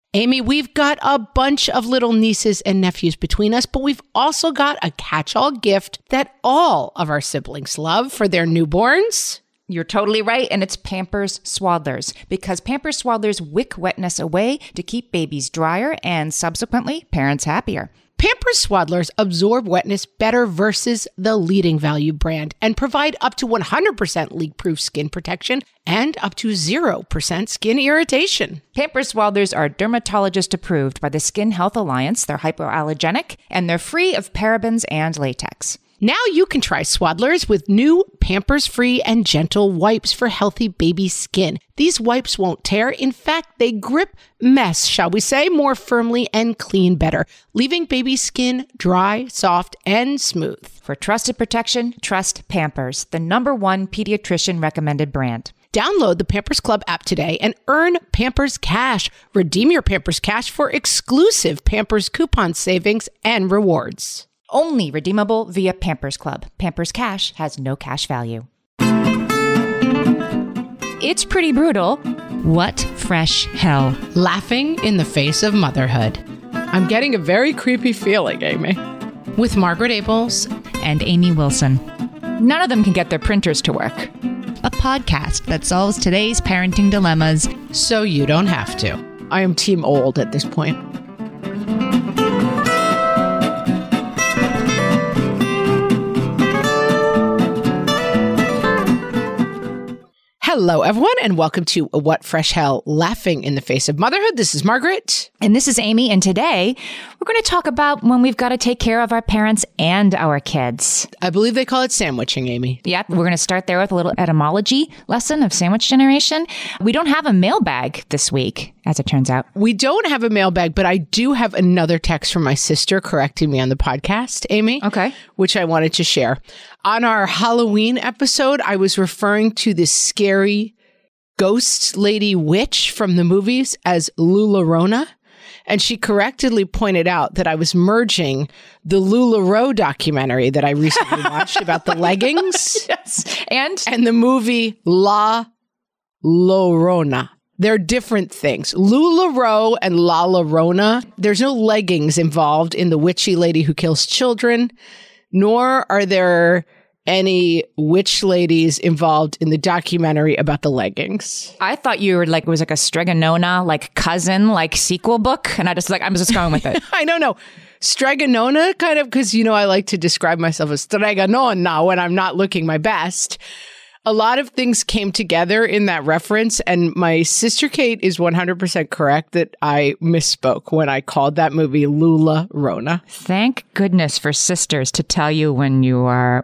Amy, we've got a bunch of little nieces and nephews between us, but we've also got a catch-all gift that all of our siblings love for their newborns. You're totally right, and it's Pampers Swaddlers, because Pampers Swaddlers wick wetness away to keep babies drier and subsequently parents happier. Pampers Swaddlers absorb wetness better versus the leading value brand and provide up to 100% leak-proof skin protection and up to 0% skin irritation. Pampers Swaddlers are dermatologist approved by the Skin Health Alliance. They're hypoallergenic and they're free of parabens and latex. Now you can try Swaddlers with new Pampers-free and gentle wipes for healthy baby skin. These wipes won't tear. In fact, they grip mess, shall we say, more firmly and clean better, leaving baby skin dry, soft, and smooth. For trusted protection, trust Pampers, the #1 pediatrician recommended brand. Download the Pampers Club app today and earn Pampers Cash. Redeem your Pampers Cash for exclusive Pampers coupon savings and rewards. Only redeemable via Pampers Club. Pampers Cash has no cash value. It's pretty brutal. What fresh hell? Laughing in the face of motherhood. I'm getting a very creepy feeling, Amy. With Margaret Abels and Amy Wilson. None of them can get their printers to work. A podcast that solves today's parenting dilemmas so you don't have to. I am team old at this point. Hello, everyone, and welcome to What Fresh Hell, Laughing in the Face of Motherhood. This is Margaret. And this is Amy, and today we're going to talk about when we've got to take care of our parents and our kids. I believe they call it sandwiching, Amy. Yeah, we're going to start there with a little etymology lesson of sandwich generation. We don't have a mailbag this week, as it turns out. We don't have a mailbag, but I do have another text from my sister correcting me on the podcast, Amy. Okay. Which I wanted to share. On our Halloween episode, I was referring to this scary ghost lady witch from the movies as LuLaRona. And she correctly pointed out that I was merging the LuLaRoe documentary that I recently watched about the leggings. Yes. And the movie La Llorona. They're different things. LuLaRoe and La Llorona, there's no leggings involved in the witchy lady who kills children, nor are there any witch ladies involved in the documentary about the leggings. I thought you were like, it was like a Stregonona, like cousin, like sequel book. And I'm just going with it. I don't know. Stregonona, kind of, because, you know, I like to describe myself as Stregonona when I'm not looking my best. A lot of things came together in that reference, and my sister Kate is 100% correct that I misspoke when I called that movie LuLaRona. Thank goodness for sisters to tell you when you are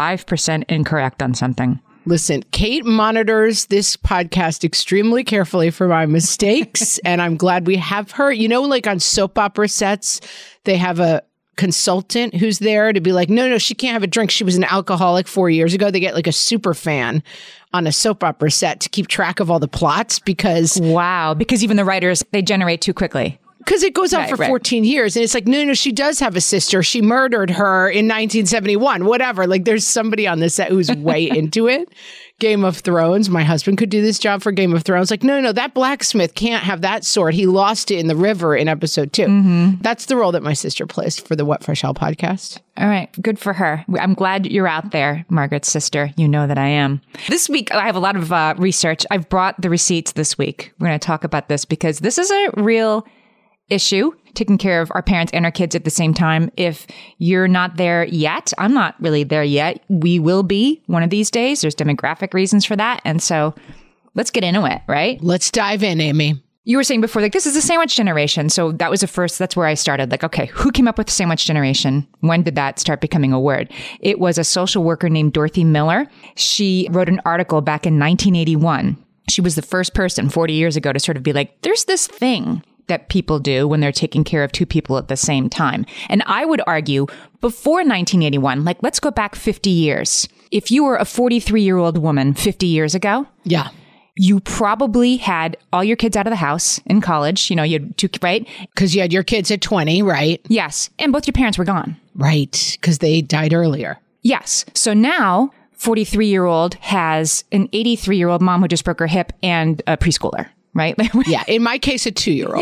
5% incorrect on something. Listen, Kate monitors this podcast extremely carefully for my mistakes, and I'm glad we have her. You know, like on soap opera sets, they have a consultant who's there to be like, no, she can't have a drink. She was an alcoholic 4 years ago. They get like a super fan on a soap opera set to keep track of all the plots because... Wow. Because even the writers, they generate too quickly. Because it goes on for 14 years. And it's like, no, she does have a sister. She murdered her in 1971, whatever. Like there's somebody on the set who's way into it. Game of Thrones. My husband could do this job for Game of Thrones. Like, no, that blacksmith can't have that sword. He lost it in the river in episode 2. Mm-hmm. That's the role that my sister plays for the What Fresh Hell podcast. All right. Good for her. I'm glad you're out there, Margaret's sister. You know that I am. This week, I have a lot of research. I've brought the receipts this week. We're going to talk about this because this is a real issue, taking care of our parents and our kids at the same time. If you're not there yet, I'm not really there yet. We will be one of these days. There's demographic reasons for that. And so let's get into it, right? Let's dive in, Amy. You were saying before, like, this is a sandwich generation. So that was that's where I started. Like, okay, who came up with sandwich generation? When did that start becoming a word? It was a social worker named Dorothy Miller. She wrote an article back in 1981. She was the first person 40 years ago to sort of be like, there's this thing that people do when they're taking care of two people at the same time. And I would argue before 1981, like let's go back 50 years. If you were a 43-year-old woman 50 years ago, yeah, you probably had all your kids out of the house in college. You know, you had two, right? Because you had your kids at 20, right? Yes. And both your parents were gone. Right. Because they died earlier. Yes. So now 43-year-old has an 83-year-old mom who just broke her hip and a preschooler. Right? Yeah. In my case, a 2-year-old. Yeah.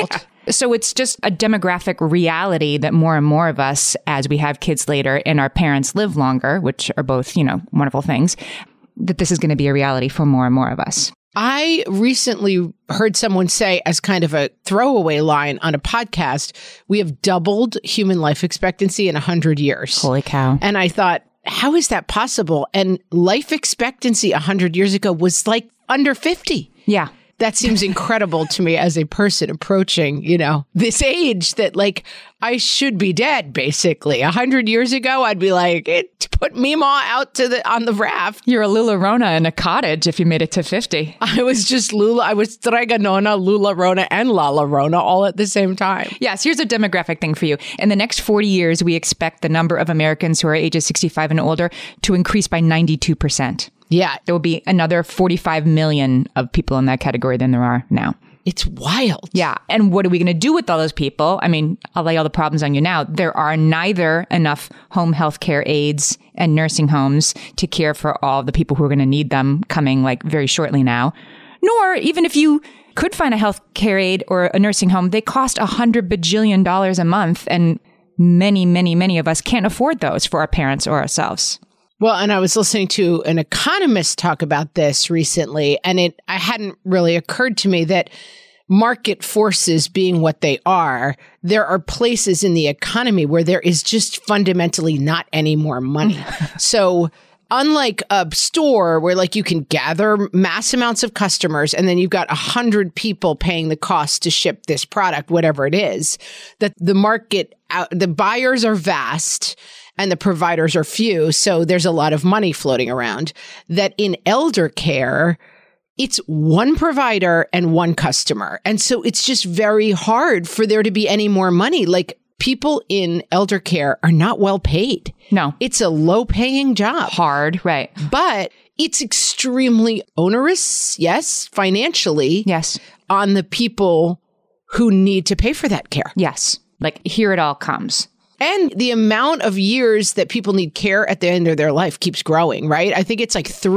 So it's just a demographic reality that more and more of us, as we have kids later and our parents live longer, which are both, wonderful things, that this is going to be a reality for more and more of us. I recently heard someone say, as kind of a throwaway line on a podcast, we have doubled human life expectancy in 100 years. Holy cow. And I thought, how is that possible? And life expectancy 100 years ago was like under 50. Yeah. That seems incredible to me as a person approaching, this age that I should be dead, basically. 100 years ago, I'd be like, put Meemaw out on the raft. You're a Lula Rona in a cottage if you made it to 50. I was just I was Draganona, Lula Rona, and Lala Rona all at the same time. Yes, here's a demographic thing for you. In the next 40 years, we expect the number of Americans who are ages 65 and older to increase by 92%. Yeah. There will be another 45 million of people in that category than there are now. It's wild. Yeah. And what are we going to do with all those people? I mean, I'll lay all the problems on you now. There are neither enough home health care aides and nursing homes to care for all the people who are going to need them coming very shortly now. Nor, even if you could find a health care aide or a nursing home, they cost $100 bajillion a month. And many, many, many of us can't afford those for our parents or ourselves. Well, and I was listening to an economist talk about this recently, and it hadn't really occurred to me that market forces being what they are, there are places in the economy where there is just fundamentally not any more money. So unlike a store where you can gather mass amounts of customers and then you've got 100 people paying the cost to ship this product, whatever it is, that the market, the buyers are vast and the providers are few. So there's a lot of money floating around. That in elder care, it's one provider and one customer. And so it's just very hard for there to be any more money. People in elder care are not well paid. No. It's a low paying job. Hard, right. But it's extremely onerous, yes, financially. Yes. On the people who need to pay for that care. Yes. Here it all comes. And the amount of years that people need care at the end of their life keeps growing, right? I think it's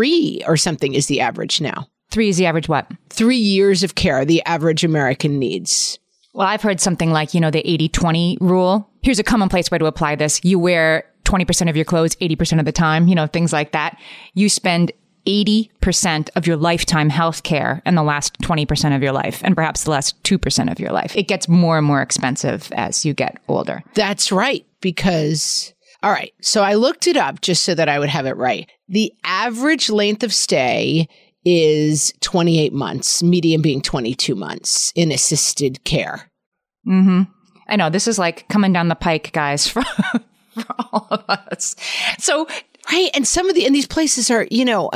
3 or something is the average now. 3 is the average what? 3 years of care the average American needs. Well, I've heard something like, the 80-20 rule. Here's a commonplace way to apply this. You wear 20% of your clothes 80% of the time, things like that. You spend 80% of your lifetime health care in the last 20% of your life, and perhaps the last 2% of your life. It gets more and more expensive as you get older. That's right. Because, all right, so I looked it up just so that I would have it right. The average length of stay is 28 months, median being 22 months in assisted care. Mm-hmm. I know, this is coming down the pike, guys, for all of us. So, right. And these places are,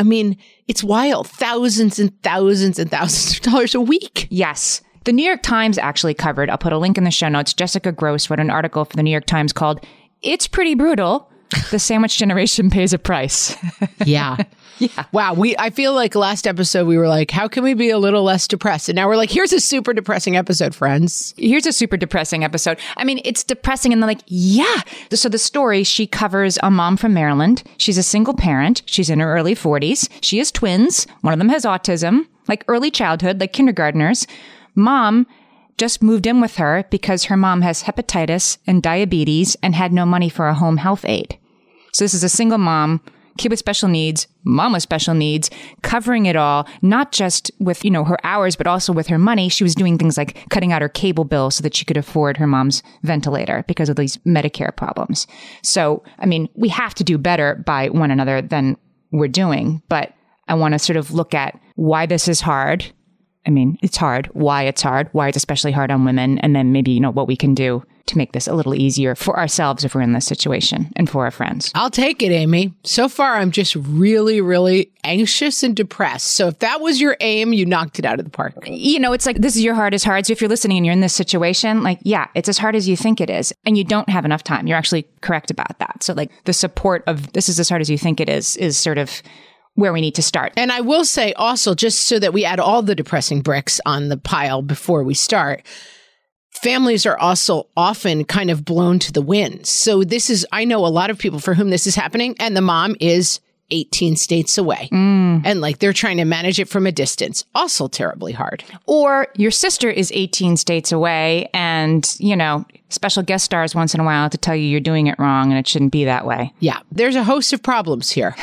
it's wild. Thousands and thousands and thousands of dollars a week. Yes. The New York Times actually covered, I'll put a link in the show notes, Jessica Gross wrote an article for the New York Times called, "It's Pretty Brutal. The Sandwich Generation Pays a Price." Yeah. Yeah. Wow. I feel like last episode we were how can we be a little less depressed? And now we're here's a super depressing episode, friends. Here's a super depressing episode. I mean, it's depressing and they're yeah. So the story, she covers a mom from Maryland. She's a single parent. She's in her early 40s. She has twins. One of them has autism, early childhood, kindergartners. Mom just moved in with her because her mom has hepatitis and diabetes and had no money for a home health aide. So this is a single mom, kid with special needs, mom with special needs, covering it all, not just with, her hours, but also with her money. She was doing things like cutting out her cable bill so that she could afford her mom's ventilator because of these Medicare problems. So, I mean, we have to do better by one another than we're doing. But I want to sort of look at why this is hard. I mean, it's hard, why it's especially hard on women, and then maybe, what we can do to make this a little easier for ourselves if we're in this situation and for our friends. I'll take it, Amy. So far, I'm just really, really anxious and depressed. So if that was your aim, you knocked it out of the park. It's this is your hardest hard. So if you're listening and you're in this situation, yeah, it's as hard as you think it is. And you don't have enough time. You're actually correct about that. So the support of this is as hard as you think it is sort of where we need to start. And I will say also, just so that we add all the depressing bricks on the pile before we start, families are also often kind of blown to the wind. So I know a lot of people for whom this is happening, and the mom is 18 states away. And like they're trying to manage it from a distance. Also terribly hard. Or your sister is 18 states away and, you know, special guest stars once in a while to tell you you're doing it wrong and it shouldn't be that way. Yeah, there's a host of problems here.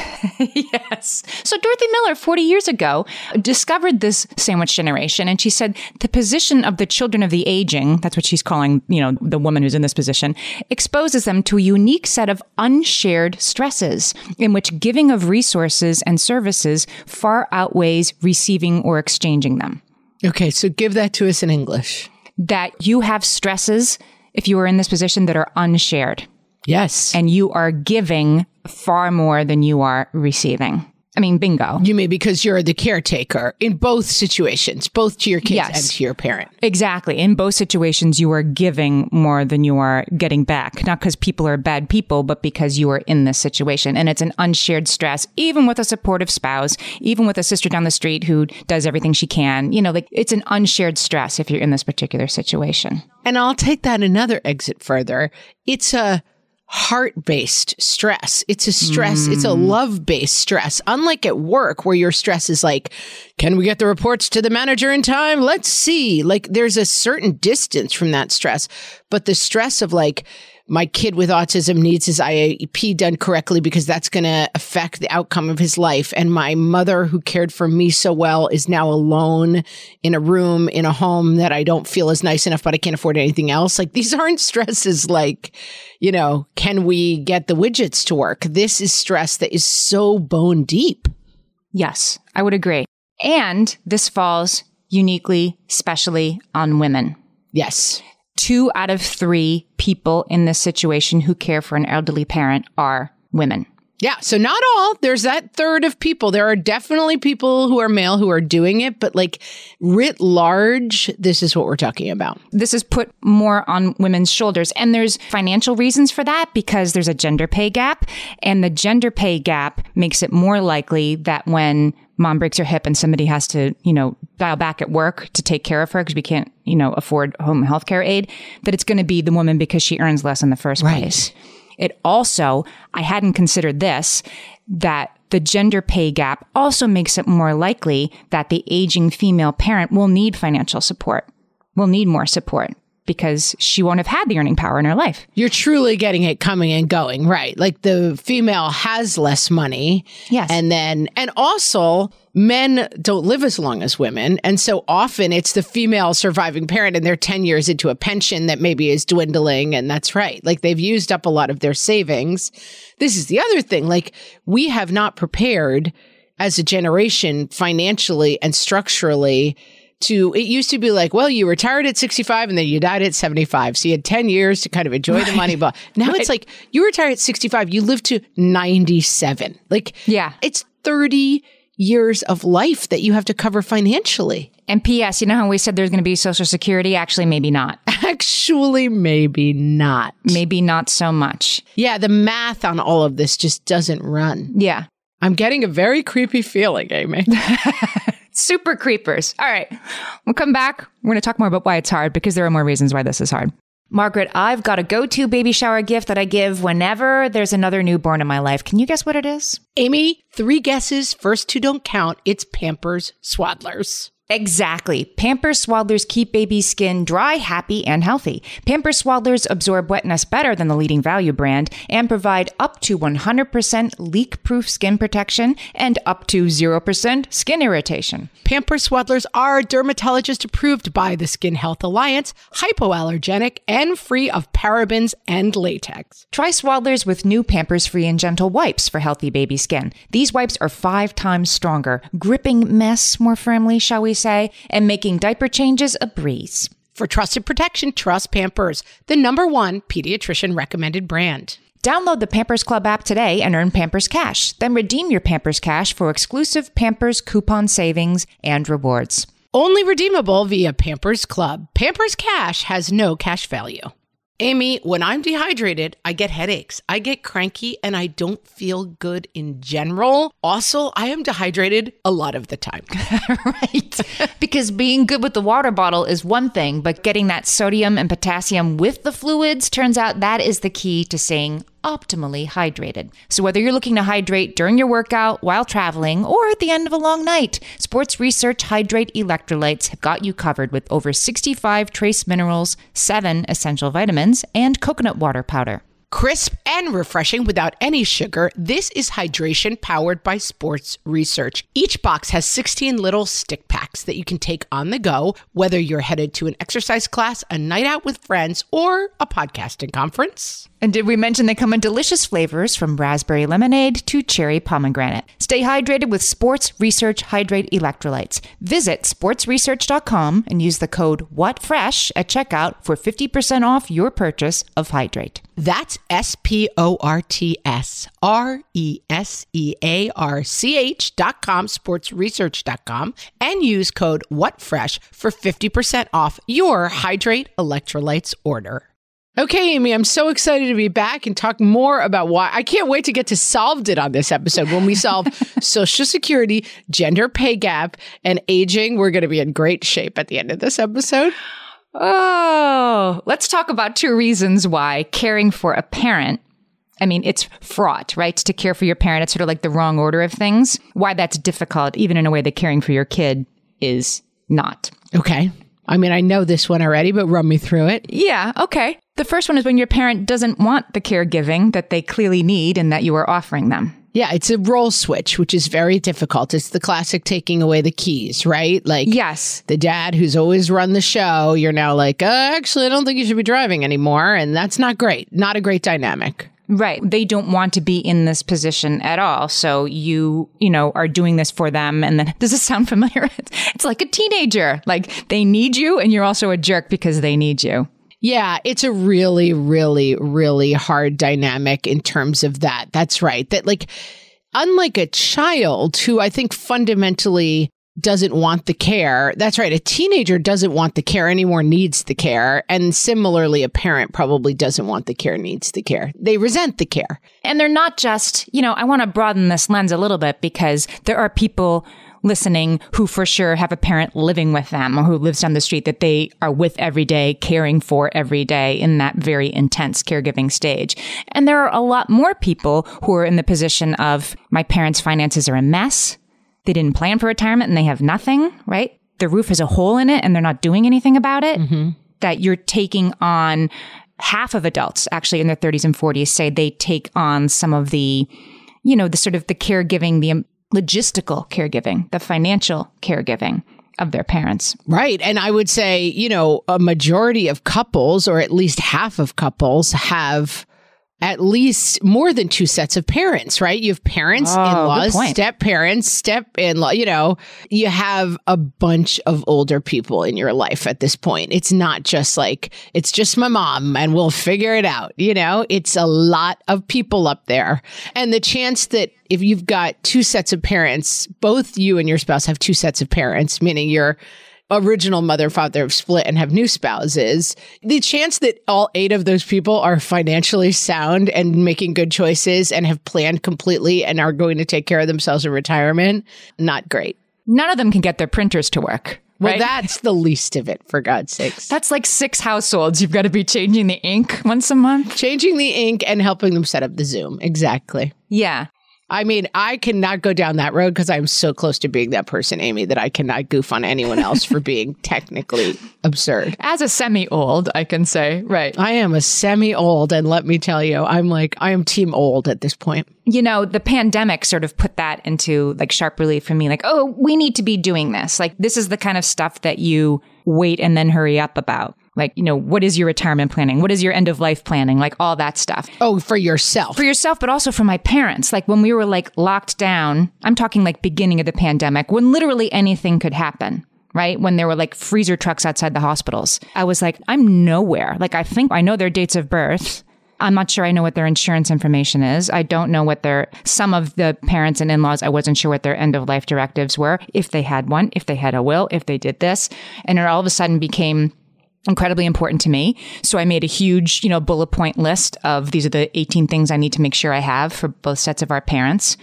Yes. So Dorothy Miller, 40 years ago, discovered this sandwich generation. And she said the position of the children of the aging, that's what she's calling, you know, the woman who's in this position, exposes them to a unique set of unshared stresses in which giving of resources and services far outweighs receiving or exchanging them. Okay, so give that to us in English. That you have stresses if you are in this position that are unshared. Yes. And you are giving far more than you are receiving. I mean, bingo. You mean because you're the caretaker in both situations, both to your kids Yes. and to your parent. Exactly. In both situations, you are giving more than you are getting back. Not because people are bad people, but because you are in this situation. And it's an unshared stress, even with a supportive spouse, even with a sister down the street who does everything she can. You know, like it's an unshared stress if you're in this particular situation. And I'll take that another exit further. It's a heart-based stress. It's a stress. It's a love-based stress. Unlike at work where your stress is like, can we get the reports to the manager in time? Let's see. Like there's a certain distance from that stress. But the stress of like, my kid with autism needs his IEP done correctly because that's going to affect the outcome of his life. And my mother who cared for me so well is now alone in a room, in a home that I don't feel is nice enough, but I can't afford anything else. Like these aren't stresses like, you know, can we get the widgets to work? This is stress that is so bone deep. Yes, I would agree. And this falls uniquely, especially on women. Yes. 2 out of 3 people in this situation who care for an elderly parent are women. Yeah. So not all. There's that third of people. There are definitely people who are male who are doing it, but like writ large, this is what we're talking about. This is put more on women's shoulders. And there's financial reasons for that because there's a gender pay gap. And the gender pay gap makes it more likely that when mom breaks her hip and somebody has to, you know, dial back at work to take care of her because we can't, you know, afford home health care aid, that it's going to be the woman because she earns less in the first place. It also, I hadn't considered this, that the gender pay gap also makes it more likely that the aging female parent will need financial support, will need more support because she won't have had the earning power in her life. You're truly getting it coming and going, right? Like the female has less money. Yes. And also men don't live as long as women. And so often it's the female surviving parent and they're 10 years into a pension that maybe is dwindling. And that's right. Like they've used up a lot of their savings. This is the other thing. Like we have not prepared as a generation financially and structurally it used to be like, well, you retired at 65 and then you died at 75. So you had 10 years to kind of enjoy the money. But now it's like you retire at 65, you live to 97. Like, yeah, it's 30 years of life that you have to cover financially. And P.S., you know how we said there's going to be Social Security? Actually, maybe not. Actually, maybe not. Maybe not so much. Yeah, the math on all of this just doesn't run. Yeah. I'm getting a very creepy feeling, Amy. Super creepers. All right. We'll come back. We're going to talk more about why it's hard because there are more reasons why this is hard. Margaret, I've got a go-to baby shower gift that I give whenever there's another newborn in my life. Can you guess what it is? Amy, 3 guesses. First 2 don't count. It's Pampers Swaddlers. Exactly. Pampers Swaddlers keep baby's skin dry, happy, and healthy. Pampers Swaddlers absorb wetness better than the leading value brand and provide up to 100% leak-proof skin protection and up to 0% skin irritation. Pampers Swaddlers are dermatologist approved by the Skin Health Alliance, hypoallergenic, and free of parabens and latex. Try Swaddlers with new Pampers Free and Gentle wipes for healthy baby skin. These wipes are 5 times stronger, gripping mess more firmly, shall we say, and making diaper changes a breeze. For trusted protection, trust Pampers, the #1 pediatrician recommended brand. Download the Pampers Club app today and earn Pampers Cash. Then redeem your Pampers Cash for exclusive Pampers coupon savings and rewards. Only redeemable via Pampers Club. Pampers Cash has no cash value. Amy, when I'm dehydrated, I get headaches, I get cranky, and I don't feel good in general. Also, I am dehydrated a lot of the time. Right. Because being good with the water bottle is one thing, but getting that sodium and potassium with the fluids, turns out that is the key to staying optimally hydrated. So whether you're looking to hydrate during your workout, while traveling, or at the end of a long night, Sports Research Hydrate Electrolytes have got you covered with over 65 trace minerals, 7 essential vitamins, and coconut water powder. Crisp and refreshing without any sugar, this is hydration powered by Sports Research. Each box has 16 little stick packs that you can take on the go, whether you're headed to an exercise class, a night out with friends, or a podcasting conference. And did we mention they come in delicious flavors from raspberry lemonade to cherry pomegranate? Stay hydrated with Sports Research Hydrate Electrolytes. Visit sportsresearch.com and use the code WhatFresh at checkout for 50% off your purchase of Hydrate. That's SportsResearch.com, sportsresearch.com, and use code WhatFresh for 50% off your Hydrate Electrolytes order. Okay, Amy, I'm so excited to be back and talk more about why. I can't wait to get to Solved It on this episode. When we solve Social Security, gender pay gap, and aging, we're going to be in great shape at the end of this episode. Oh, let's talk about 2 reasons why caring for a parent, I mean, it's fraught, right? To care for your parent, it's sort of like the wrong order of things. Why that's difficult, even in a way that caring for your kid is not. Okay. I mean, I know this one already, but run me through it. Yeah, okay. The first one is when your parent doesn't want the caregiving that they clearly need and that you are offering them. Yeah, it's a role switch, which is very difficult. It's the classic taking away the keys, right? Like, yes, the dad who's always run the show, you're now like, actually, I don't think you should be driving anymore. And that's not great. Not a great dynamic. Right. They don't want to be in this position at all. So you are doing this for them. And then, does this sound familiar? It's like a teenager. Like, they need you and you're also a jerk because they need you. Yeah, it's a really, really, really hard dynamic in terms of that. That's right. That, like, unlike a child who I think fundamentally doesn't want the care, that's right. A teenager doesn't want the care anymore, needs the care. And similarly, a parent probably doesn't want the care, needs the care. They resent the care. And they're not just, I want to broaden this lens a little bit because there are people listening who for sure have a parent living with them or who lives down the street that they are with every day, caring for every day in that very intense caregiving stage. And there are a lot more people who are in the position of, my parents' finances are a mess. They didn't plan for retirement and they have nothing, right? The roof has a hole in it and they're not doing anything about it. Mm-hmm. That you're taking on, half of adults actually in their 30s and 40s say they take on some of the, the sort of the caregiving, the logistical caregiving, the financial caregiving of their parents. Right. And I would say, a majority of couples, or at least half of couples, have at least more than 2 sets of parents, right? You have parents, in-laws, step-parents, step-in-law, you have a bunch of older people in your life at this point. It's not just like, it's just my mom and we'll figure it out. It's a lot of people up there. And the chance that if you've got 2 sets of parents, both you and your spouse have 2 sets of parents, meaning your original mother, father have split and have new spouses, the chance that all 8 of those people are financially sound and making good choices and have planned completely and are going to take care of themselves in retirement, not great. None of them can get their printers to work. Well, right? That's the least of it, for God's sakes. That's like 6 households. You've got to be changing the ink once a month. Changing the ink and helping them set up the Zoom. Exactly. Yeah. I mean, I cannot go down that road because I'm so close to being that person, Amy, that I cannot goof on anyone else for being technically absurd. As a semi-old, I can say, right. I am a semi-old, and let me tell you, I am team old at this point. The pandemic sort of put that into like sharp relief for me. Like, oh, we need to be doing this. Like, this is the kind of stuff that you wait and then hurry up about. Like, what is your retirement planning? What is your end of life planning? Like all that stuff. Oh, for yourself. For yourself, but also for my parents. Like when we were like locked down, I'm talking like beginning of the pandemic, when literally anything could happen, right? When there were like freezer trucks outside the hospitals. I was like, I'm nowhere. Like I think I know their dates of birth. I'm not sure I know what their insurance information is. I don't know what some of the parents and in-laws, I wasn't sure what their end of life directives were. If they had one, if they had a will, if they did this. And it all of a sudden became incredibly important to me. So I made a huge, bullet point list of these are the 18 things I need to make sure I have for both sets of our parents.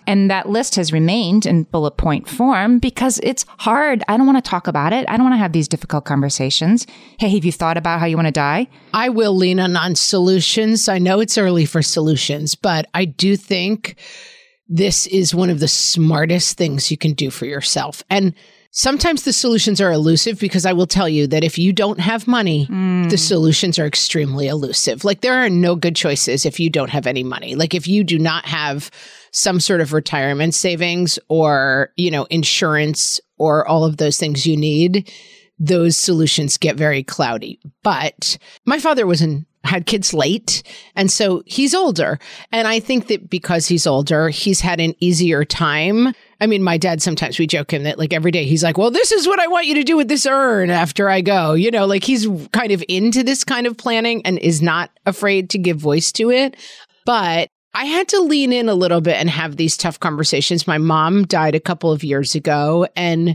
And that list has remained in bullet point form because it's hard. I don't want to talk about it. I don't want to have these difficult conversations. Hey, have you thought about how you want to die? I will lean on solutions. I know it's early for solutions, but I do think this is one of the smartest things you can do for yourself. And sometimes the solutions are elusive because I will tell you that if you don't have money, the solutions are extremely elusive. Like there are no good choices if you don't have any money. Like if you do not have some sort of retirement savings or, insurance or all of those things you need, those solutions get very cloudy. But my father had kids late. And so he's older. And I think that because he's older, he's had an easier time. I mean, my dad, sometimes we joke him that like every day he's like, well, this is what I want you to do with this urn after I go. Like he's kind of into this kind of planning and is not afraid to give voice to it. But I had to lean in a little bit and have these tough conversations. My mom died a couple of years ago. And,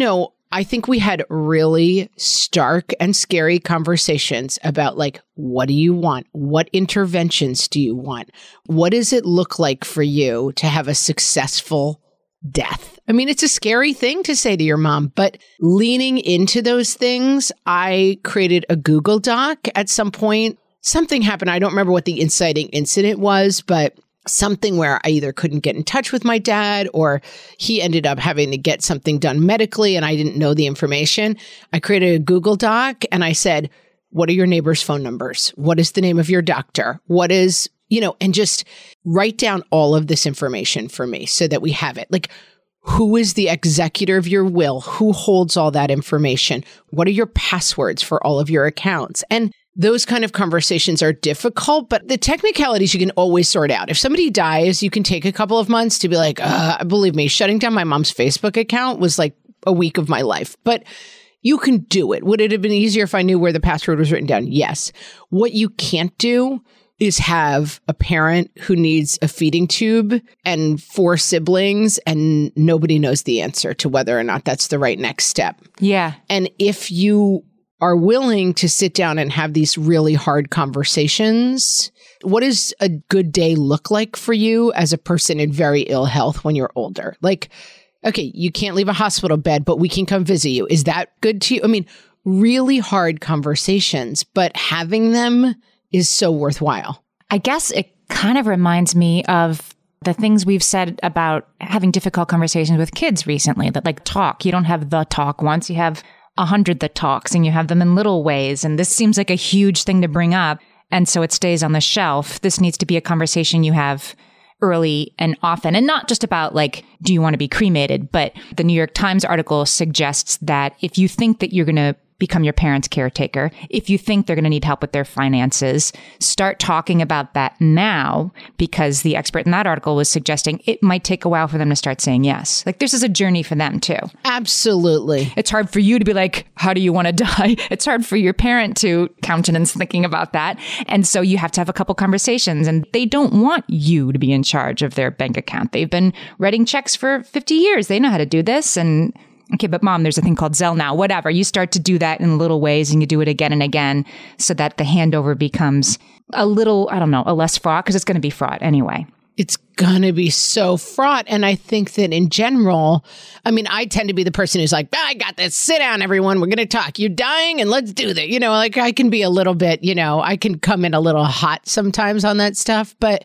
I think we had really stark and scary conversations about like, what do you want? What interventions do you want? What does it look like for you to have a successful death? I mean, it's a scary thing to say to your mom, but leaning into those things, I created a Google Doc at some point. Something happened. I don't remember what the inciting incident was, but something where I either couldn't get in touch with my dad or he ended up having to get something done medically and I didn't know the information. I created a Google Doc and I said, what are your neighbors' phone numbers? What is the name of your doctor? What is, and just write down all of this information for me so that we have it. Like, who is the executor of your will? Who holds all that information? What are your passwords for all of your accounts? And those kind of conversations are difficult, but the technicalities you can always sort out. If somebody dies, you can take a couple of months to be like, believe me, shutting down my mom's Facebook account was like a week of my life, but you can do it. Would it have been easier if I knew where the password was written down? Yes. What you can't do is have a parent who needs a feeding tube and 4 siblings and nobody knows the answer to whether or not that's the right next step. Yeah. And if you are willing to sit down and have these really hard conversations, what does a good day look like for you as a person in very ill health when you're older? Like, okay, you can't leave a hospital bed, but we can come visit you. Is that good to you? I mean, really hard conversations, but having them is so worthwhile. I guess it kind of reminds me of the things we've said about having difficult conversations with kids recently, that like talk, you don't have the talk once, you have 100 the talks and you have them in little ways. And this seems like a huge thing to bring up. And so it stays on the shelf. This needs to be a conversation you have early and often, and not just about like, do you want to be cremated? But the New York Times article suggests that if you think that you're going to become your parents' caretaker, if you think they're going to need help with their finances, start talking about that now, because the expert in that article was suggesting it might take a while for them to start saying yes. Like this is a journey for them too. Absolutely. It's hard for you to be like, how do you want to die? It's hard for your parent to countenance thinking about that. And so you have to have a couple conversations, and they don't want you to be in charge of their bank account. They've been writing checks for 50 years. They know how to do this. And okay, but mom, there's a thing called Zelle now, whatever. You start to do that in little ways and you do it again and again so that the handover becomes a little, a less fraught, because it's going to be fraught anyway. It's going to be so fraught. And I think that in general, I tend to be the person who's like, I got this. Sit down, everyone. We're going to talk. You're dying and let's do that. Like I can be a little bit, I can come in a little hot sometimes on that stuff. But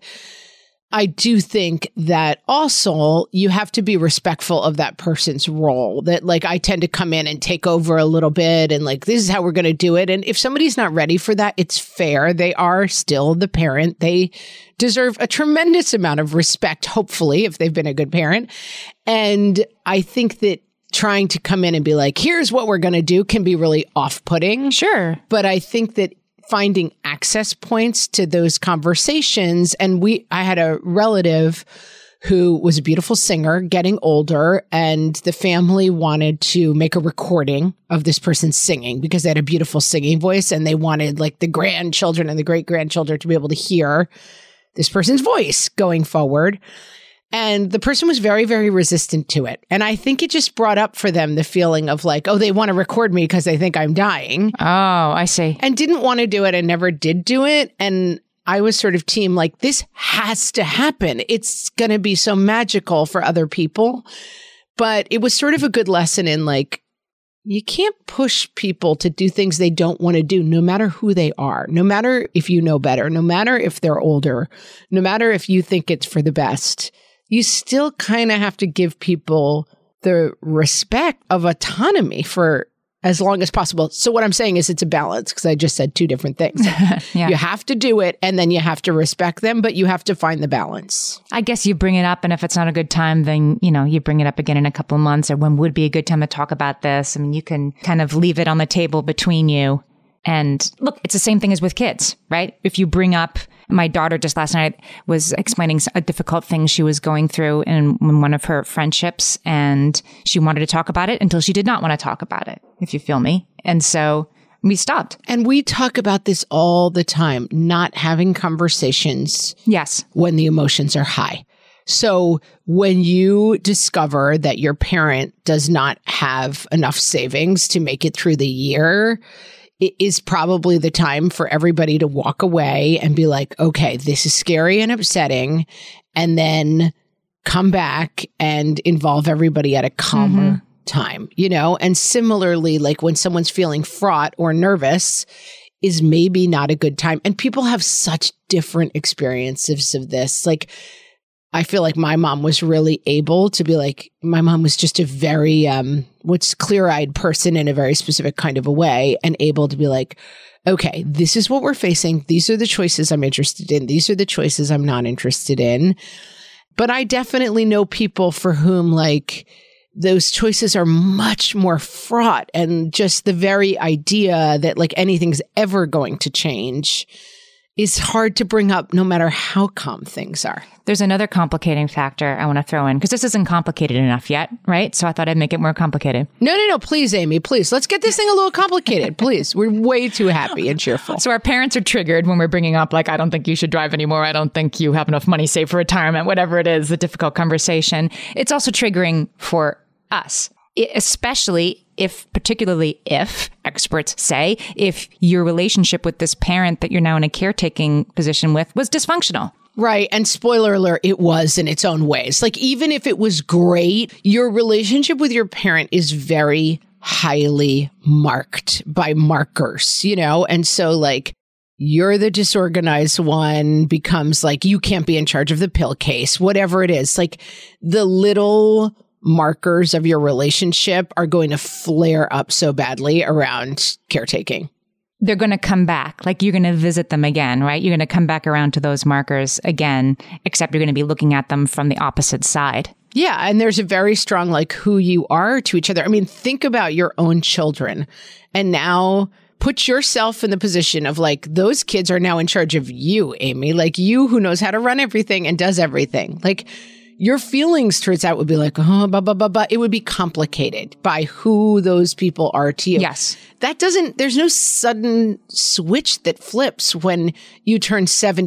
I do think that also you have to be respectful of that person's role, that like I tend to come in and take over a little bit and like, this is how we're going to do it. And if somebody's not ready for that, it's fair. They are still the parent. They deserve a tremendous amount of respect, hopefully, if they've been a good parent. And I think that trying to come in and be like, here's what we're going to do can be really off-putting. Sure. But I think that finding access points to those conversations. And I had a relative who was a beautiful singer getting older, and the family wanted to make a recording of this person singing because they had a beautiful singing voice, and they wanted like the grandchildren and the great-grandchildren to be able to hear this person's voice going forward. And the person was very, very resistant to it. And I think it just brought up for them the feeling of like, oh, they want to record me because they think I'm dying. Oh, I see. And didn't want to do it and never did do it. And I was sort of team like, this has to happen. It's going to be so magical for other people. But it was sort of a good lesson in like, you can't push people to do things they don't want to do, no matter who they are, no matter if you know better, no matter if they're older, no matter if you think it's for the best. You still kind of have to give people the respect of autonomy for as long as possible. So what I'm saying is it's a balance, because I just said two different things. Yeah. You have to do it, and then you have to respect them, but you have to find the balance. I guess you bring it up, and if it's not a good time, then, you bring it up again in a couple of months, or when would be a good time to talk about this. I mean, you can kind of leave it on the table between you. And look, it's the same thing as with kids, right? If you bring up, my daughter just last night was explaining a difficult thing she was going through in one of her friendships, and she wanted to talk about it until she did not want to talk about it, if you feel me. And so we stopped. And we talk about this all the time, not having conversations. Yes. When the emotions are high. So when you discover that your parent does not have enough savings to make it through the year, it is probably the time for everybody to walk away and be like, okay, this is scary and upsetting, and then come back and involve everybody at a calmer time, And similarly, like when someone's feeling fraught or nervous is maybe not a good time. And people have such different experiences of this. Like, I feel like my mom was really able to be like, my mom was just a very, clear-eyed person in a very specific kind of a way, and able to be like, okay, this is what we're facing. These are the choices I'm interested in. These are the choices I'm not interested in. But I definitely know people for whom like those choices are much more fraught, and just the very idea that like anything's ever going to change is hard to bring up no matter how calm things are. There's another complicating factor I want to throw in, because this isn't complicated enough yet, right? So I thought I'd make it more complicated. No. Please, Amy, please. Let's get this thing a little complicated, please. We're way too happy and cheerful. So our parents are triggered when we're bringing up, like, I don't think you should drive anymore. I don't think you have enough money saved for retirement, whatever it is, the difficult conversation. It's also triggering for us, particularly if experts say, if your relationship with this parent that you're now in a caretaking position with was dysfunctional. Right. And spoiler alert, it was in its own ways. Like, even if it was great, your relationship with your parent is very highly marked by markers, And so like, you're the disorganized one becomes like, you can't be in charge of the pill case, whatever it is. Like, the little markers of your relationship are going to flare up so badly around caretaking. They're going to come back. Like, you're going to visit them again, right? You're going to come back around to those markers again, except you're going to be looking at them from the opposite side. Yeah. And there's a very strong, like, who you are to each other. I mean, think about your own children, and now put yourself in the position of like, those kids are now in charge of you, Amy, like you who knows how to run everything and does everything. Like, your feelings towards that would be like, it would be complicated by who those people are to you. Yes. There's no sudden switch that flips when you turn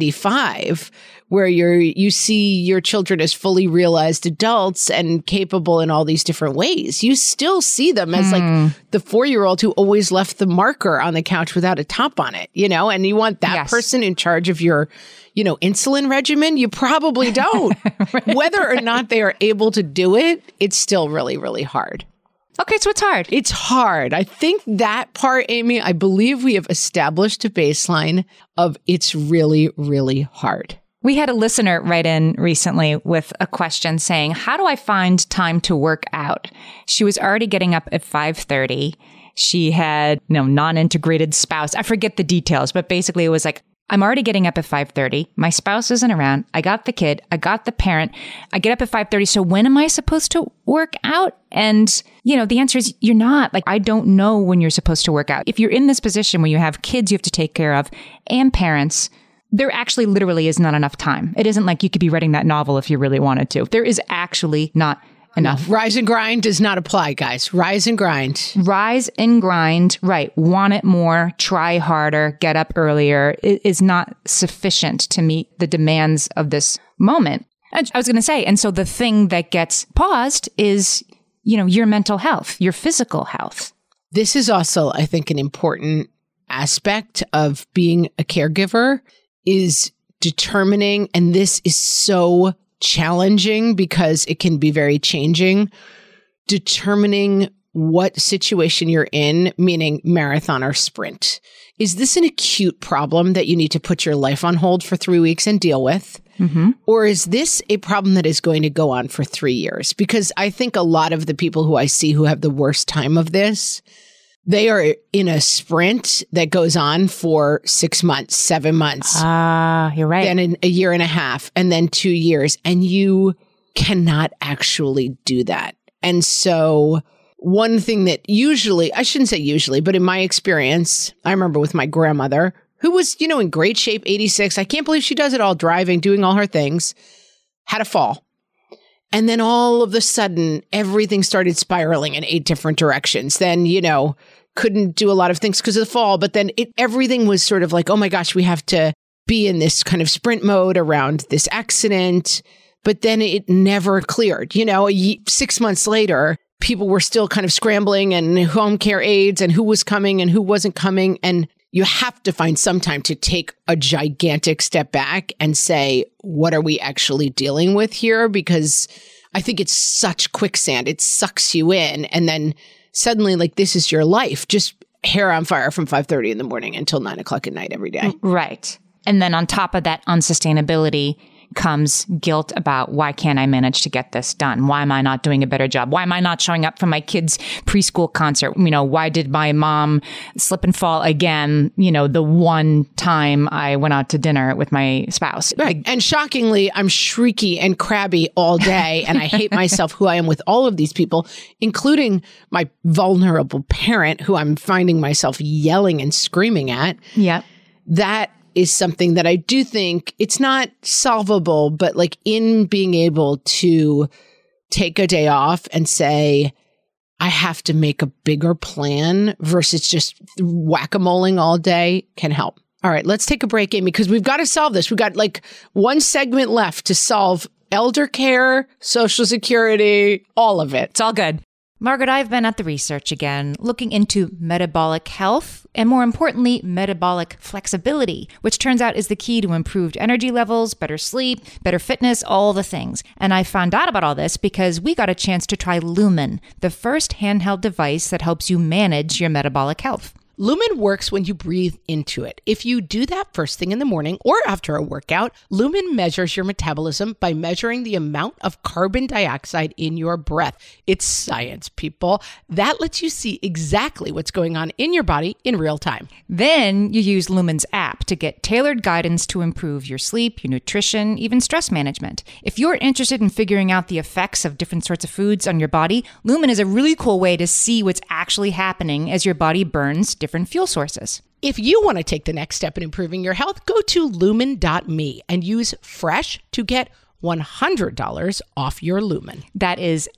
75, where you see your children as fully realized adults and capable in all these different ways. You still see them as like the 4-year-old who always left the marker on the couch without a top on it, and you want that person in charge of your insulin regimen? You probably don't. Right. Whether or not they are able to do it, it's still really, really hard. Okay, so it's hard. It's hard. I think that part, Amy, I believe we have established a baseline of it's really, really hard. We had a listener write in recently with a question saying, how do I find time to work out? She was already getting up at 5:30. She had non-integrated spouse. I forget the details, but basically it was like, I'm already getting up at 5:30. My spouse isn't around. I got the kid. I got the parent. I get up at 5:30. So when am I supposed to work out? And, the answer is you're not. Like, I don't know when you're supposed to work out. If you're in this position where you have kids you have to take care of and parents, there actually literally is not enough time. It isn't like you could be writing that novel if you really wanted to. There is actually not enough. Rise and grind does not apply, guys. Rise and grind. Rise and grind. Right. Want it more, try harder, get up earlier. It is not sufficient to meet the demands of this moment. And I was going to say, and so the thing that gets paused is, your mental health, your physical health. This is also, I think, an important aspect of being a caregiver is determining, and this is so challenging because it can be very changing, determining what situation you're in, meaning marathon or sprint. Is this an acute problem that you need to put your life on hold for 3 weeks and deal with? Mm-hmm. Or is this a problem that is going to go on for 3 years? Because I think a lot of the people who I see who have the worst time of this, they are in a sprint that goes on for 6 months, 7 months. You're right. Then in a year and a half, and then 2 years. And you cannot actually do that. And so one thing that usually, I shouldn't say usually, but in my experience, I remember with my grandmother, who was, in great shape, 86. I can't believe she does it all, driving, doing all her things, had a fall. And then all of a sudden, everything started spiraling in 8 different directions. Then, couldn't do a lot of things because of the fall. But then everything was sort of like, oh my gosh, we have to be in this kind of sprint mode around this accident. But then it never cleared. 6 months later, people were still kind of scrambling, and home care aides, and who was coming and who wasn't coming. And you have to find some time to take a gigantic step back and say, what are we actually dealing with here? Because I think it's such quicksand. It sucks you in. And then suddenly, like, this is your life, just hair on fire from 5:30 in the morning until 9 o'clock at night every day. Right. And then on top of that unsustainability comes guilt about, why can't I manage to get this done? Why am I not doing a better job? Why am I not showing up for my kid's preschool concert? Why did my mom slip and fall again, the one time I went out to dinner with my spouse? Right. And shockingly, I'm shrieky and crabby all day, and I hate myself, who I am, with all of these people, including my vulnerable parent, who I'm finding myself yelling and screaming at. Yeah. That is something that I do think it's not solvable, but like in being able to take a day off and say, I have to make a bigger plan versus just whack-a-moling all day can help. All right, let's take a break, Amy, because we've got to solve this. We've got like one segment left to solve elder care, Social Security, all of it. It's all good. Margaret, I've been at the research again, looking into metabolic health and, more importantly, metabolic flexibility, which turns out is the key to improved energy levels, better sleep, better fitness, all the things. And I found out about all this because we got a chance to try Lumen, the first handheld device that helps you manage your metabolic health. Lumen works when you breathe into it. If you do that first thing in the morning or after a workout, Lumen measures your metabolism by measuring the amount of carbon dioxide in your breath. It's science, people. That lets you see exactly what's going on in your body in real time. Then you use Lumen's app to get tailored guidance to improve your sleep, your nutrition, even stress management. If you're interested in figuring out the effects of different sorts of foods on your body, Lumen is a really cool way to see what's actually happening as your body burns different fuel sources. If you want to take the next step in improving your health, go to lumen.me and use FRESH to get $100 off your Lumen. That is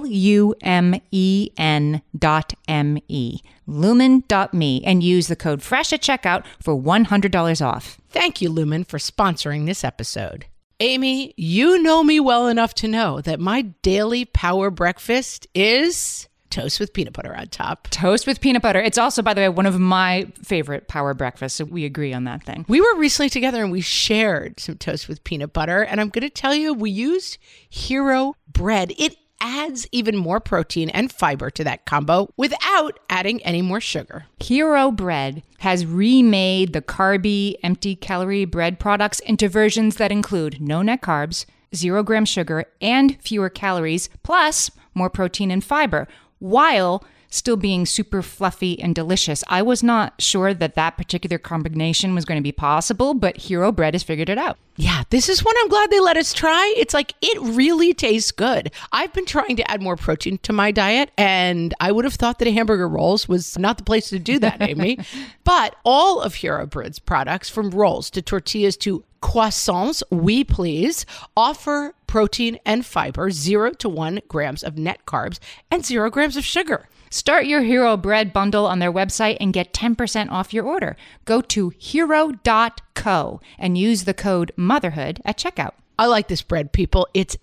LUMEN.ME. Lumen.me, and use the code FRESH at checkout for $100 off. Thank you, Lumen, for sponsoring this episode. Amy, you know me well enough to know that my daily power breakfast is toast with peanut butter on top. Toast with peanut butter. It's also, by the way, one of my favorite power breakfasts. So we agree on that thing. We were recently together and we shared some toast with peanut butter. And I'm going to tell you, we used Hero bread. It adds even more protein and fiber to that combo without adding any more sugar. Hero bread has remade the carby, empty calorie bread products into versions that include no net carbs, 0 gram sugar, and fewer calories, plus more protein and fiber, while still being super fluffy and delicious. I was not sure that particular combination was going to be possible, but Hero Bread has figured it out. Yeah, this is one I'm glad they let us try. It's like, it really tastes good. I've been trying to add more protein to my diet, and I would have thought that a hamburger rolls was not the place to do that, Amy. But all of Hero Bread's products, from rolls to tortillas to croissants, we please, offer protein and fiber, 0 to 1 grams of net carbs, and 0 grams of sugar. Start your Hero Bread bundle on their website and get 10% off your order. Go to hero.co and use the code motherhood at checkout. I like this bread, people. It's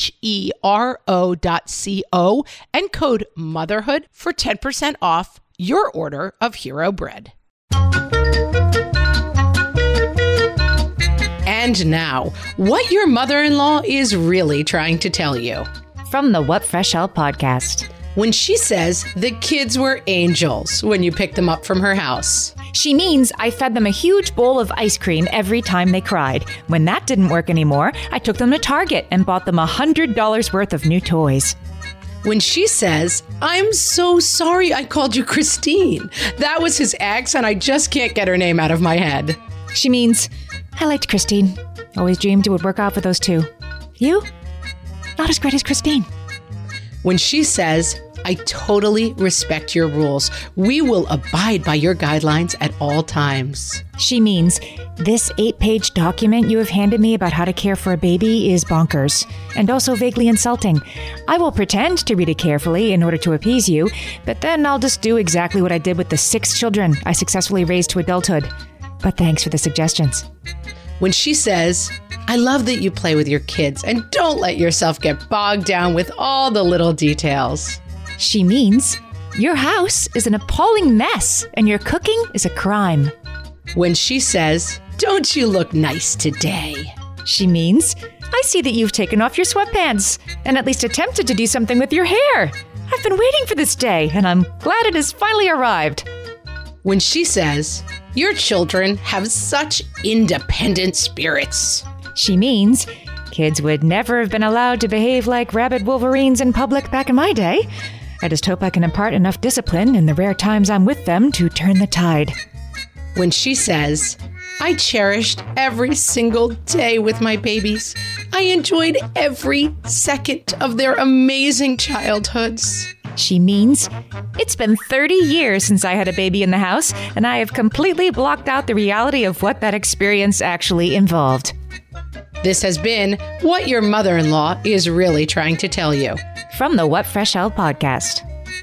HERO.co and code motherhood for 10% off your order of Hero Bread. And now, what your mother-in-law is really trying to tell you. From the What Fresh Hell podcast. When she says the kids were angels when you picked them up from her house. She means I fed them a huge bowl of ice cream every time they cried. When that didn't work anymore, I took them to Target and bought them $100 worth of new toys. When she says, I'm so sorry I called you Christine. That was his ex and I just can't get her name out of my head. She means, I liked Christine. Always dreamed it would work out for those two. You? Not as great as Christine. When she says, I totally respect your rules. We will abide by your guidelines at all times. She means, this 8-page document you have handed me about how to care for a baby is bonkers, and also vaguely insulting. I will pretend to read it carefully in order to appease you, but then I'll just do exactly what I did with the 6 children I successfully raised to adulthood. But thanks for the suggestions. When she says, I love that you play with your kids and don't let yourself get bogged down with all the little details. She means, your house is an appalling mess and your cooking is a crime. When she says, don't you look nice today? She means, I see that you've taken off your sweatpants and at least attempted to do something with your hair. I've been waiting for this day and I'm glad it has finally arrived. When she says, your children have such independent spirits. She means, kids would never have been allowed to behave like rabid wolverines in public back in my day. I just hope I can impart enough discipline in the rare times I'm with them to turn the tide. When she says, I cherished every single day with my babies. I enjoyed every second of their amazing childhoods. She means, it's been 30 years since I had a baby in the house, and I have completely blocked out the reality of what that experience actually involved. This has been What Your Mother-in-Law is Really Trying to Tell You. From the What Fresh Hell podcast.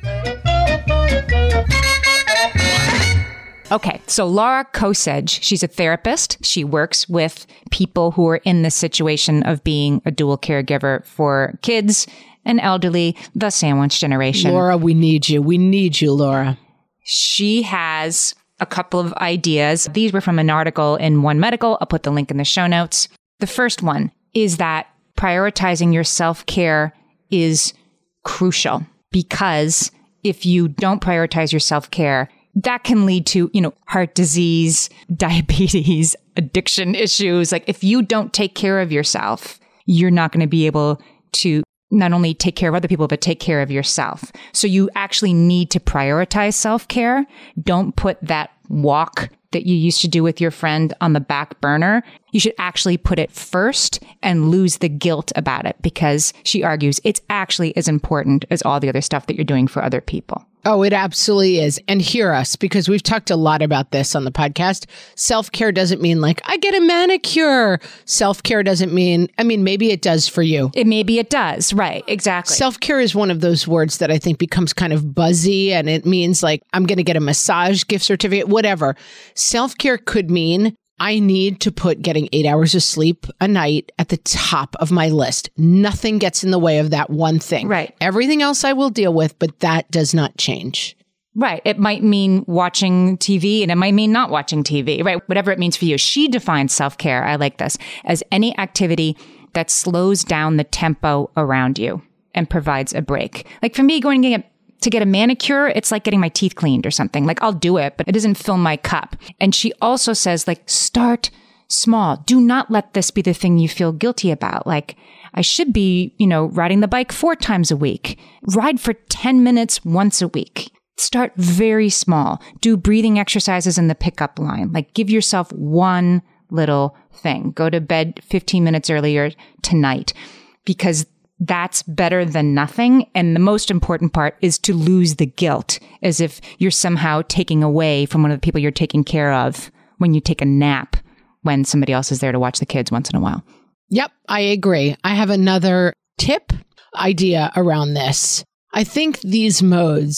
Okay, so Laura Kosej, she's a therapist. She works with people who are in this situation of being a dual caregiver for kids and elderly, the sandwich generation. Laura, we need you. We need you, Laura. She has a couple of ideas. These were from an article in One Medical. I'll put the link in the show notes. The first one is that prioritizing your self-care is crucial, because if you don't prioritize your self-care, that can lead to, heart disease, diabetes, addiction issues. Like if you don't take care of yourself, you're not going to be able to not only take care of other people, but take care of yourself. So you actually need to prioritize self-care. Don't put that walk that you used to do with your friend on the back burner. You should actually put it first and lose the guilt about it, because she argues it's actually as important as all the other stuff that you're doing for other people. Oh, it absolutely is. And hear us, because we've talked a lot about this on the podcast. Self-care doesn't mean like, I get a manicure. Self-care doesn't mean, maybe it does for you. Maybe it does. Right. Exactly. Self-care is one of those words that I think becomes kind of buzzy, and it means like, I'm going to get a massage gift certificate, whatever. Self-care could mean I need to put getting 8 hours of sleep a night at the top of my list. Nothing gets in the way of that one thing. Right. Everything else I will deal with, but that does not change. Right. It might mean watching TV and it might mean not watching TV, right? Whatever it means for you. She defines self-care, I like this, as any activity that slows down the tempo around you and provides a break. Like for me, going to get a manicure, it's like getting my teeth cleaned or something. Like I'll do it, but it doesn't fill my cup. And she also says like, start small. Do not let this be the thing you feel guilty about. Like I should be, riding the bike 4 times a week. Ride for 10 minutes once a week. Start very small. Do breathing exercises in the pickup line. Like give yourself one little thing. Go to bed 15 minutes earlier tonight, because that's better than nothing. And the most important part is to lose the guilt, as if you're somehow taking away from one of the people you're taking care of when you take a nap when somebody else is there to watch the kids once in a while. Yep, I agree. I have another idea around this. I think these modes,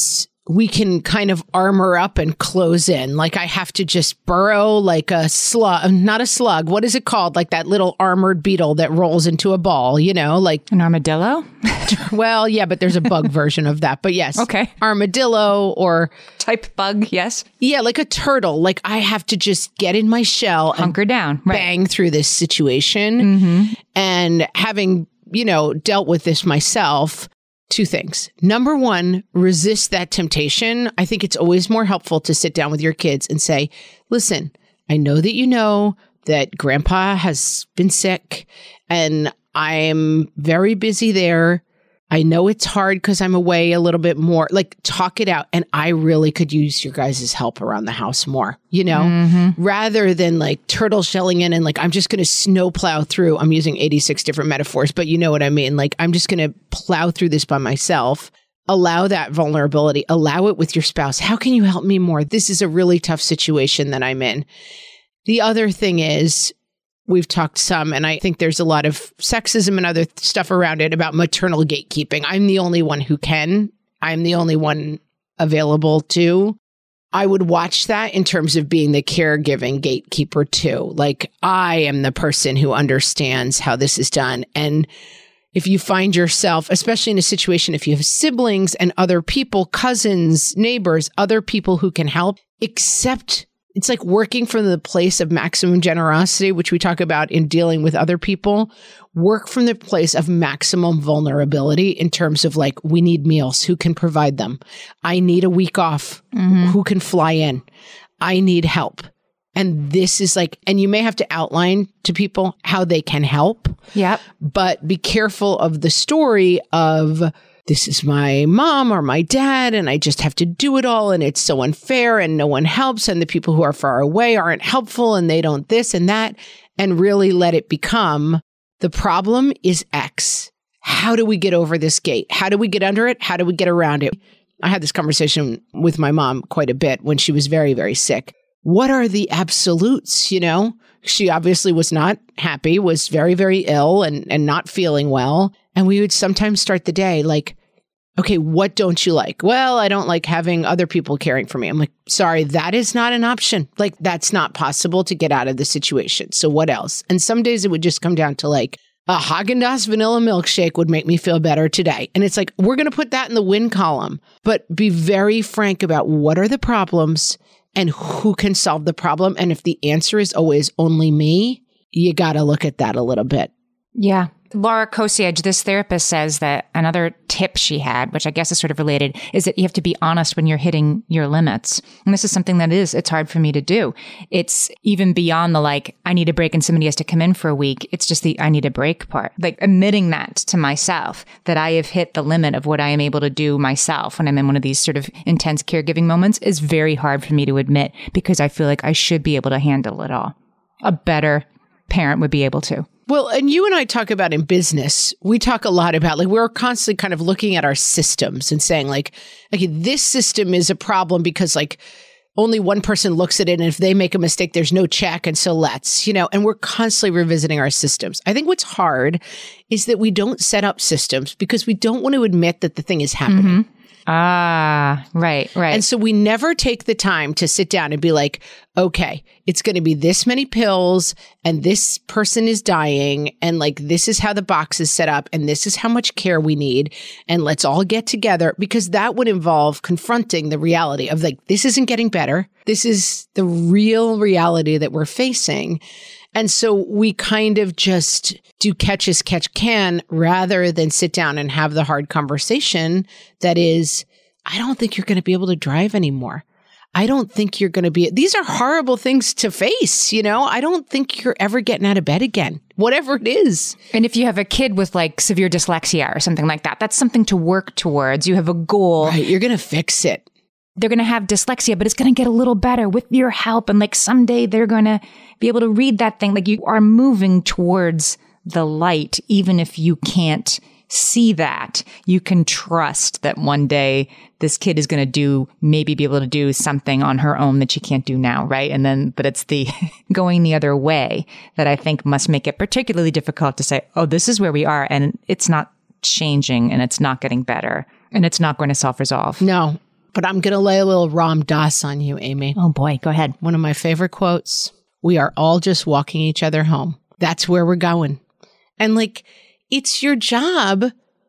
we can kind of armor up and close in. Like I have to just burrow like a slug, not a slug. What is it called? Like that little armored beetle that rolls into a ball, you know, like an armadillo. Well, yeah, but there's a bug version of that. But yes. Okay. Armadillo or type bug. Yes. Yeah. Like a turtle. Like I have to just get in my shell and hunker down, right. Bang through this situation. And having, you know, dealt with this myself, 2 things. Number 1, resist that temptation. I think it's always more helpful to sit down with your kids and say, listen, I know that you know that grandpa has been sick and I'm very busy there. I know it's hard because I'm away a little bit more. Like talk it out. And I really could use your guys' help around the house more, you know, rather than like turtle shelling in and like, I'm just going to snowplow through. I'm using 86 different metaphors, but you know what I mean? Like, I'm just going to plow through this by myself. Allow that vulnerability. Allow it with your spouse. How can you help me more? This is a really tough situation that I'm in. The other thing is, we've talked some, and I think there's a lot of sexism and other stuff around it about maternal gatekeeping. I'm the only one who can. I'm the only one available to. I would watch that in terms of being the caregiving gatekeeper too. Like I am the person who understands how this is done. And if you find yourself, especially in a situation, if you have siblings and other people, cousins, neighbors, other people who can help, accept. It's like working from the place of maximum generosity, which we talk about in dealing with other people. Work from the place of maximum vulnerability in terms of like, we need meals. Who can provide them? I need a week off. Who can fly in? I need help. And this is like, and you may have to outline to people how they can help. Yep. But be careful of the story of, this is my mom or my dad, and I just have to do it all, and it's so unfair, and no one helps, and the people who are far away aren't helpful, and they don't this and that, and really let it become, the problem is X. How do we get over this gate? How do we get under it? How do we get around it? I had this conversation with my mom quite a bit when she was very, very sick. What are the absolutes, you know? She obviously was not happy, was very, very ill and not feeling well. And we would sometimes start the day like, okay, what don't you like? Well, I don't like having other people caring for me. I'm like, sorry, that is not an option. Like, that's not possible to get out of the situation. So what else? And some days it would just come down to like, a Haagen-Dazs vanilla milkshake would make me feel better today. And it's like, we're going to put that in the win column, but be very frank about what are the problems and who can solve the problem. And if the answer is always only me, you got to look at that a little bit. Yeah. Laura Kosiage, this therapist, says that another tip she had, which I guess is sort of related, is that you have to be honest when you're hitting your limits. And this is something that it's hard for me to do. It's even beyond the like, I need a break and somebody has to come in for a week. It's just the I need a break part. Like admitting that to myself, that I have hit the limit of what I am able to do myself when I'm in one of these sort of intense caregiving moments is very hard for me to admit because I feel like I should be able to handle it all. A better parent would be able to. Well, and you and I talk about in business, we talk a lot about like, we're constantly kind of looking at our systems and saying like, okay, this system is a problem because like only one person looks at it. And if they make a mistake, there's no check. And so and we're constantly revisiting our systems. I think what's hard is that we don't set up systems because we don't want to admit that the thing is happening. Mm-hmm. Ah, right. And so we never take the time to sit down and be like, okay, it's going to be this many pills and this person is dying and like this is how the box is set up and this is how much care we need and let's all get together, because that would involve confronting the reality of like, this isn't getting better. This is the real reality that we're facing. And so we kind of just do catch as catch can rather than sit down and have the hard conversation that is, I don't think you're going to be able to drive anymore. I don't think you're going to be, these are horrible things to face, I don't think you're ever getting out of bed again, whatever it is. And if you have a kid with like severe dyslexia or something like that, that's something to work towards. You have a goal. Right, you're going to fix it. They're going to have dyslexia, but it's going to get a little better with your help. And like someday they're going to be able to read that thing. Like you are moving towards the light, even if you can't see that. You can trust that one day this kid is going to maybe be able to do something on her own that she can't do now, right? And then, but it's the going the other way that I think must make it particularly difficult to say, oh, this is where we are. And it's not changing and it's not getting better and it's not going to self-resolve. No. But I'm going to lay a little Ram Dass on you, Amy. Oh boy, go ahead. One of my favorite quotes. We are all just walking each other home. That's where we're going. And like, it's your job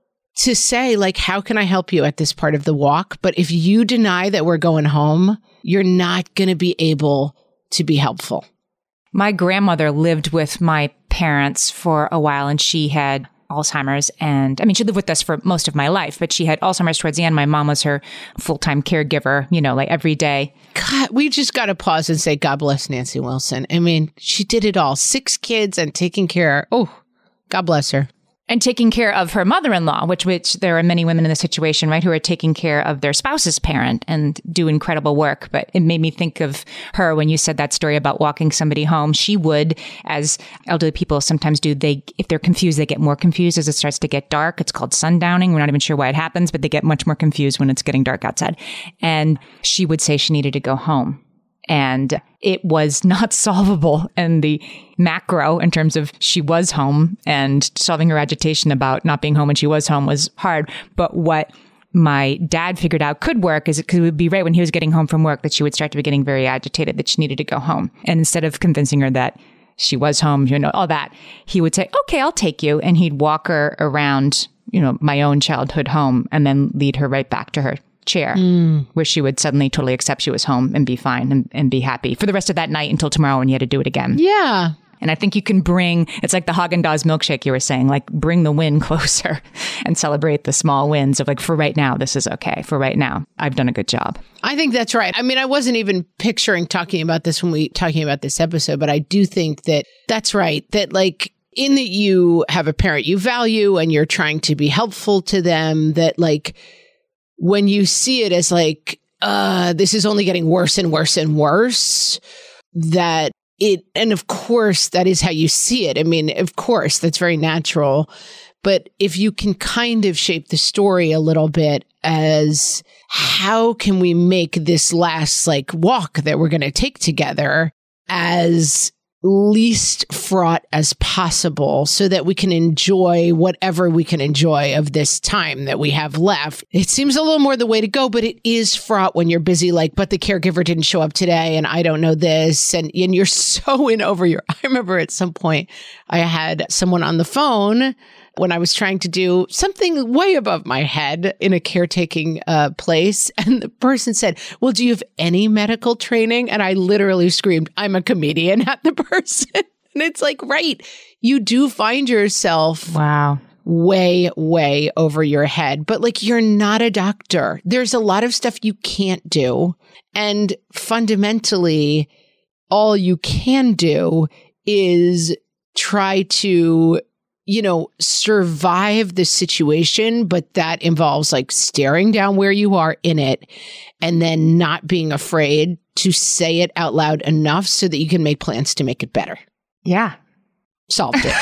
to say, like, how can I help you at this part of the walk? But if you deny that we're going home, you're not going to be able to be helpful. My grandmother lived with my parents for a while, and she had Alzheimer's. And I mean, she lived with us for most of my life, but she had Alzheimer's towards the end. My mom was her full-time caregiver, you know, like every day. God, we just got to pause and say, God bless Nancy Wilson. I mean, she did it all. 6 kids and taking care. Oh, God bless her. And taking care of her mother-in-law, which there are many women in this situation, right, who are taking care of their spouse's parent and do incredible work. But it made me think of her when you said that story about walking somebody home. She would, as elderly people sometimes do, if they're confused, they get more confused as it starts to get dark. It's called sundowning. We're not even sure why it happens, but they get much more confused when it's getting dark outside. And she would say she needed to go home. And it was not solvable in the macro in terms of she was home, and solving her agitation about not being home when she was home was hard. But what my dad figured out could work is it would be right when he was getting home from work that she would start to be getting very agitated, that she needed to go home. And instead of convincing her that she was home, you know, all that, he would say, okay, I'll take you. And he'd walk her around, you know, my own childhood home and then lead her right back to her chair where she would suddenly totally accept she was home and be fine and be happy for the rest of that night until tomorrow when you had to do it again. Yeah. And I think you can it's like the Haagen-Dazs milkshake you were saying, like bring the win closer and celebrate the small wins of like, for right now, this is okay. For right now, I've done a good job. I think that's right. I mean, I wasn't even picturing talking about this when we talking about this episode, but I do think that that's right. That like, in that you have a parent you value and you're trying to be helpful to them, that like, when you see it as like, this is only getting worse and worse and worse, and of course, that is how you see it. I mean, of course, that's very natural. But if you can kind of shape the story a little bit as how can we make this last like walk that we're going to take together as least fraught as possible so that we can enjoy whatever we can enjoy of this time that we have left. It seems a little more the way to go, but it is fraught when you're busy, like, but the caregiver didn't show up today and I don't know this. And you're so in over I remember at some point I had someone on the phone when I was trying to do something way above my head in a caretaking place. And the person said, well, do you have any medical training? And I literally screamed, I'm a comedian at the person. And it's like, right, you do find yourself way, way over your head. But like, you're not a doctor. There's a lot of stuff you can't do. And fundamentally, all you can do is try to survive the situation, but that involves like staring down where you are in it and then not being afraid to say it out loud enough so that you can make plans to make it better. Yeah. Solved it.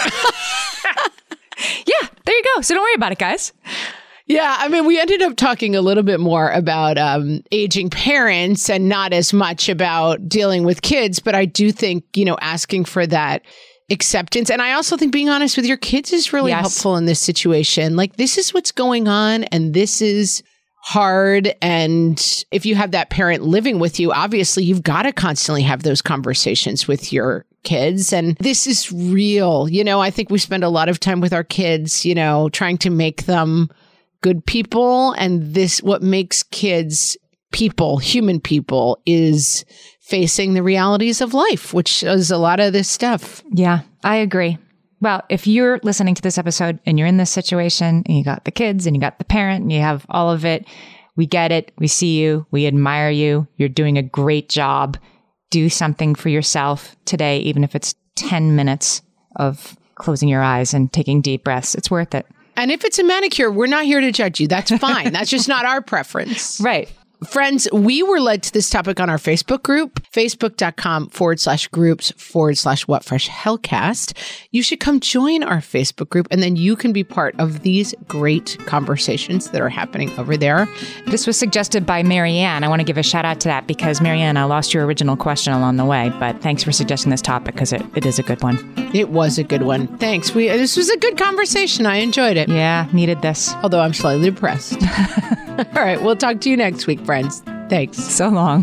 Yeah, there you go. So don't worry about it, guys. Yeah, I mean, we ended up talking a little bit more about aging parents and not as much about dealing with kids, but I do think, asking for that acceptance. And I also think being honest with your kids is really helpful in this situation. Like, this is what's going on and this is hard. And if you have that parent living with you, obviously you've got to constantly have those conversations with your kids. And this is real. I think we spend a lot of time with our kids, trying to make them good people. And what makes kids people, human people, is facing the realities of life, which is a lot of this stuff. Yeah, I agree. Well, if you're listening to this episode and you're in this situation and you got the kids and you got the parent and you have all of it, we get it. We see you. We admire you. You're doing a great job. Do something for yourself today, even if it's 10 minutes of closing your eyes and taking deep breaths. It's worth it. And if it's a manicure, we're not here to judge you. That's fine. That's just not our preference. Right. Friends, we were led to this topic on our Facebook group, facebook.com/groups/whatfreshhellcast. You should come join our Facebook group, and then you can be part of these great conversations that are happening over there. This was suggested by Marianne. I want to give a shout out to that because, Marianne, I lost your original question along the way, but thanks for suggesting this topic because it is a good one. It was a good one. Thanks. This was a good conversation. I enjoyed it. Yeah, needed this. Although I'm slightly depressed. All right. We'll talk to you next week, friends. Thanks. So long.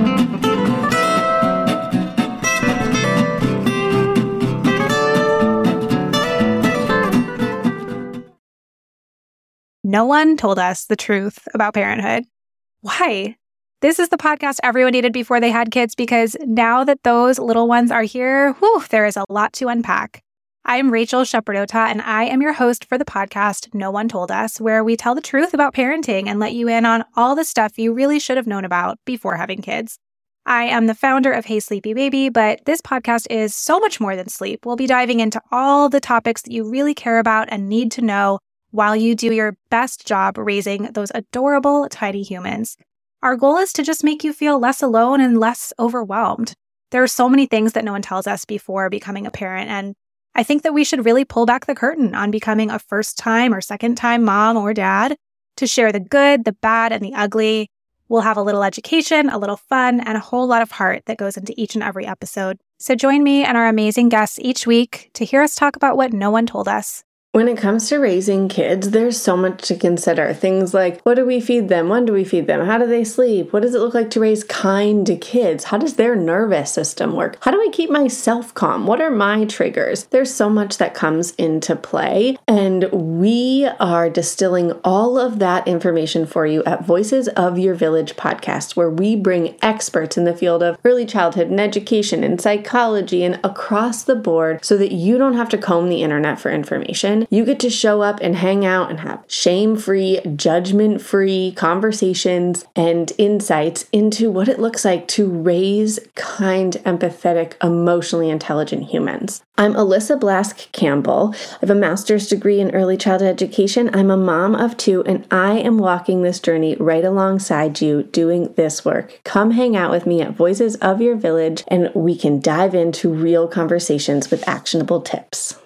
No one told us the truth about parenthood. Why? This is the podcast everyone needed before they had kids, because now that those little ones are here, there is a lot to unpack. I'm Rachel Shepardota, and I am your host for the podcast No One Told Us, where we tell the truth about parenting and let you in on all the stuff you really should have known about before having kids. I am the founder of Hey Sleepy Baby, but this podcast is so much more than sleep. We'll be diving into all the topics that you really care about and need to know while you do your best job raising those adorable, tiny humans. Our goal is to just make you feel less alone and less overwhelmed. There are so many things that no one tells us before becoming a parent, and I think that we should really pull back the curtain on becoming a first-time or second-time mom or dad to share the good, the bad, and the ugly. We'll have a little education, a little fun, and a whole lot of heart that goes into each and every episode. So join me and our amazing guests each week to hear us talk about what no one told us. When it comes to raising kids, there's so much to consider. Things like, what do we feed them? When do we feed them? How do they sleep? What does it look like to raise kind kids? How does their nervous system work? How do I keep myself calm? What are my triggers? There's so much that comes into play, and we are distilling all of that information for you at Voices of Your Village podcast, where we bring experts in the field of early childhood and education and psychology and across the board so that you don't have to comb the internet for information. You get to show up and hang out and have shame-free, judgment-free conversations and insights into what it looks like to raise kind, empathetic, emotionally intelligent humans. I'm Alyssa Blask Campbell. I have a master's degree in early childhood education. I'm a mom of 2, and I am walking this journey right alongside you doing this work. Come hang out with me at Voices of Your Village, and we can dive into real conversations with actionable tips.